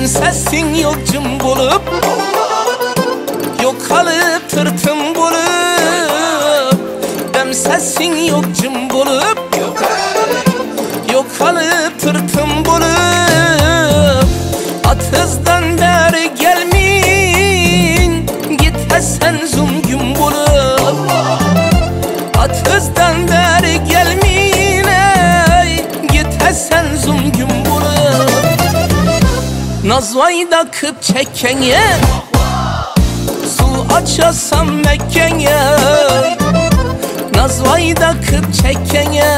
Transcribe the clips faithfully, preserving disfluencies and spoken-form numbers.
sesin yok cım bulup, yok kalıp tırtım bulup. Dem sesin yok cım bulup, yok kalıp tırtım bulup. Atızdan beri gelmin, git sen zum gün bulup. Atızdan beri gelmin, ey, git sen zum gün bulup. Nazvayda kıp çekkenye, su açasam Mekkenye. Nazvayda kıp çekkenye,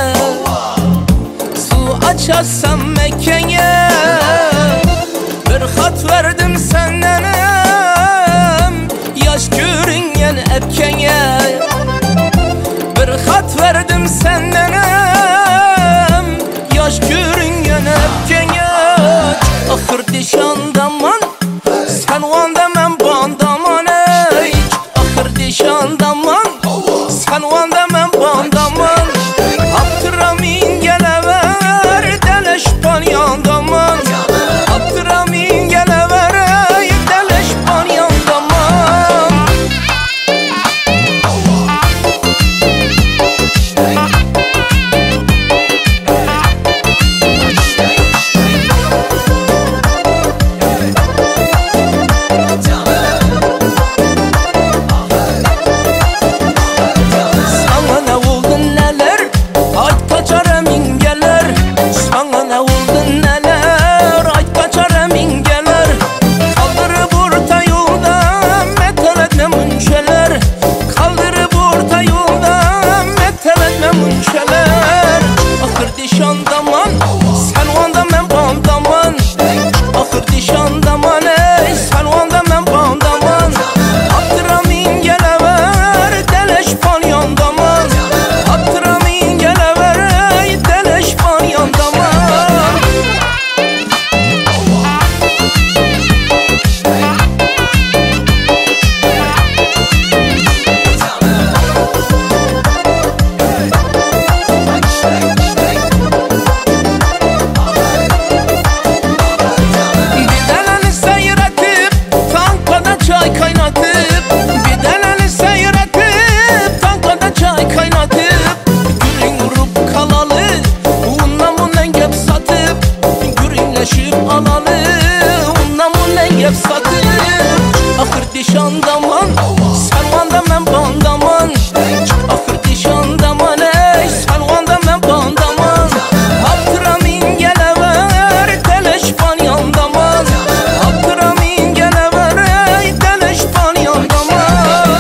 su açasam Mekkenye. Bir hat verdim sendenem, yaş görüngen epkenye. Bir hat verdim sendenem, yaş görüngen epkenye. Ahır dişandaman, sen vanda men bandaman ey. Ahır dişandaman, sen vanda men bandaman. Abdurrahmin gelever, deleş panyandaman. Abdurrahmin gelever, ey, deleş panyandaman. Dişandaman, sen vanda men bandaman. Ahır dişandaman ey, sen vanda men bandaman. Abdurrahmin gelever, deleş panyandaman. Abdurrahmin gelever, ey, deleş panyandaman. Alalı, ondan bu lengep satıp. Ahır dişandaman, sen vanda men bandaman. Ahır dişandaman ey, sen vanda men bandaman. Abdurrahmin gelever, deleş panyandaman. Abdurrahmin gelever, ey, deleş panyandaman.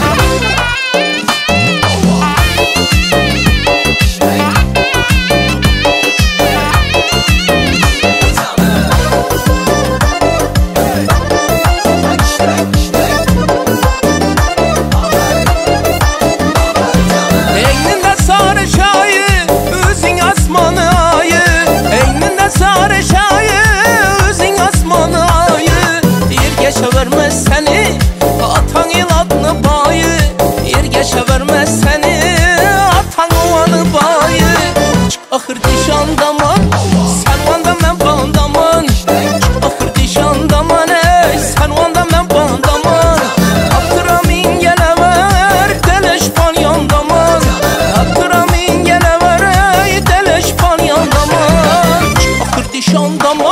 Vermez seni, atan iladını bayı. Yergeçe vermez seni, atan ovanı bayı. Ahır dişandaman, sen vanda men bandaman. Ahır dişandaman ey, sen vanda men bandaman. Abdurrahmin gelever, deleş panyandaman. Abdurrahmin gelever, ey, deleş panyandaman. Ahır dişandaman.